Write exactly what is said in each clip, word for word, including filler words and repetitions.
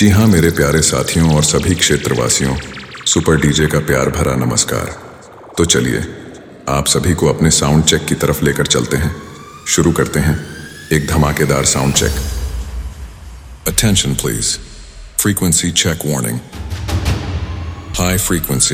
जी हाँ मेरे प्यारे साथियों और सभी क्षेत्रवासियों, सुपर डीजे का प्यार भरा नमस्कार। तो चलिए आप सभी को अपने साउंड चेक की तरफ लेकर चलते हैं। शुरू करते हैं एक धमाकेदार sound check. Attention please, frequency check warning, high frequency.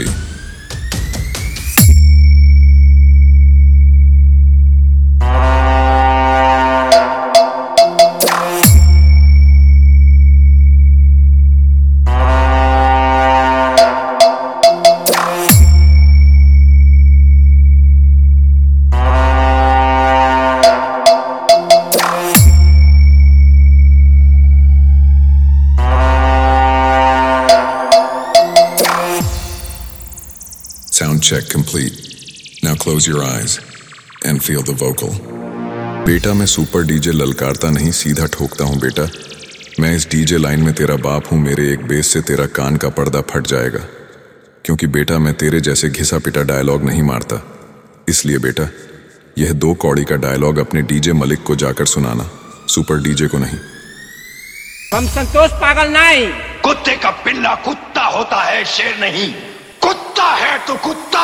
Sound check complete. Now close your eyes and feel the vocal. बेटा मैं सुपर डीजे ललकारता नहीं, सीधा ठोकता हूँ बेटा। मैं इस डीजे लाइन में तेरा बाप हूँ, मेरे एक बेस से तेरा कान का पर्दा फट जाएगा। क्योंकि बेटा मैं तेरे जैसे घिसा पिटा डायलॉग नहीं मारता। इसलिए बेटा यह दो कौड़ी का डायलॉग अपने डीजे मलिक को जाकर सुनाना, सुपर डीजे को नहीं। हम संतोष पागल नहीं। कुत्ते का पिल्ला कुत्ता होता है, शेर नहीं। कुत्ता है तो कुत्ता।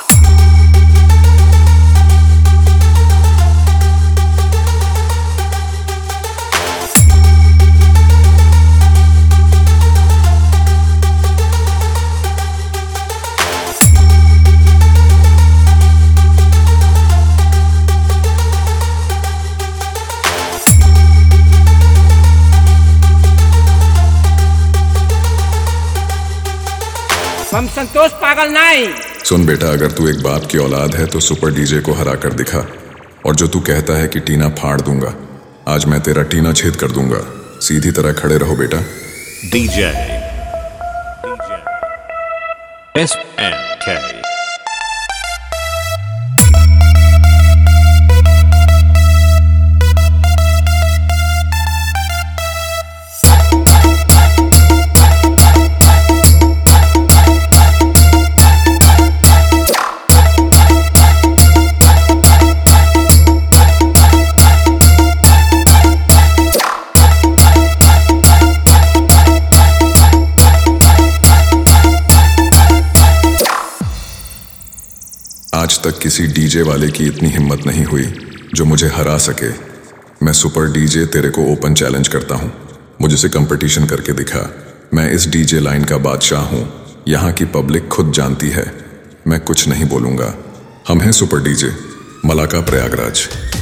हम संतोष पागल नहीं। सुन बेटा, अगर तू एक बाप की औलाद है तो सुपर डीजे को हरा कर दिखा। और जो तू कहता है कि टीना फाड़ दूंगा, आज मैं तेरा टीना छेद कर दूंगा। सीधी तरह खड़े रहो बेटा। डीजे एस एन के आज तक किसी डीजे वाले की इतनी हिम्मत नहीं हुई जो मुझे हरा सके। मैं सुपर डीजे तेरे को ओपन चैलेंज करता हूँ, मुझसे कंपटीशन करके दिखा। मैं इस डीजे लाइन का बादशाह हूँ, यहाँ की पब्लिक खुद जानती है। मैं कुछ नहीं बोलूँगा। हम हैं सुपर डीजे, मलाका प्रयागराज।